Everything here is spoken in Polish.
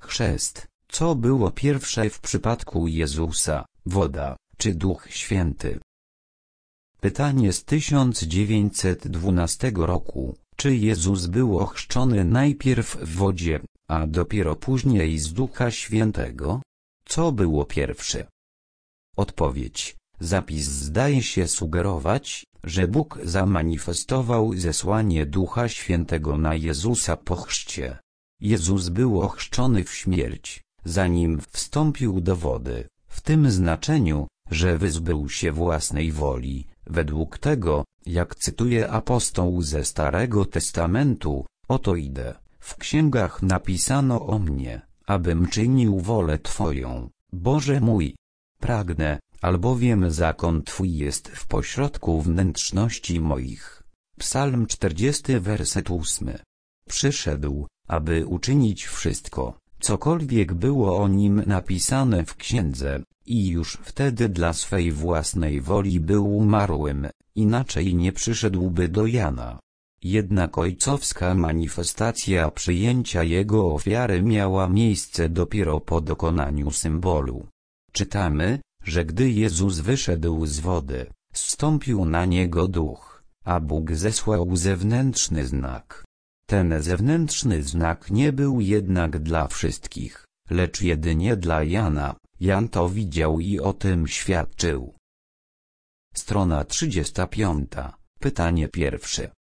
Chrzest. Co było pierwsze w przypadku Jezusa, woda czy Duch Święty? Pytanie z 1912 roku. Czy Jezus był ochrzczony najpierw w wodzie, a dopiero później z Ducha Świętego? Co było pierwsze? Odpowiedź. Zapis zdaje się sugerować, że Bóg zamanifestował zesłanie Ducha Świętego na Jezusa po chrzcie. Jezus był ochrzczony w śmierć, zanim wstąpił do wody, w tym znaczeniu, że wyzbył się własnej woli, według tego, jak cytuje apostoł ze Starego Testamentu: oto idę, w księgach napisano o mnie, abym czynił wolę Twoją, Boże mój. Pragnę, albowiem zakon Twój jest w pośrodku wnętrzności moich. Psalm 40 werset 8. Przyszedł, aby uczynić wszystko, cokolwiek było o nim napisane w księdze, i już wtedy dla swej własnej woli był umarłym, inaczej nie przyszedłby do Jana. Jednak ojcowska manifestacja przyjęcia jego ofiary miała miejsce dopiero po dokonaniu symbolu. Czytamy, że gdy Jezus wyszedł z wody, zstąpił na niego duch, a Bóg zesłał zewnętrzny znak. Ten zewnętrzny znak nie był jednak dla wszystkich, lecz jedynie dla Jana. Jan to widział i o tym świadczył. Strona 35. Pytanie pierwsze.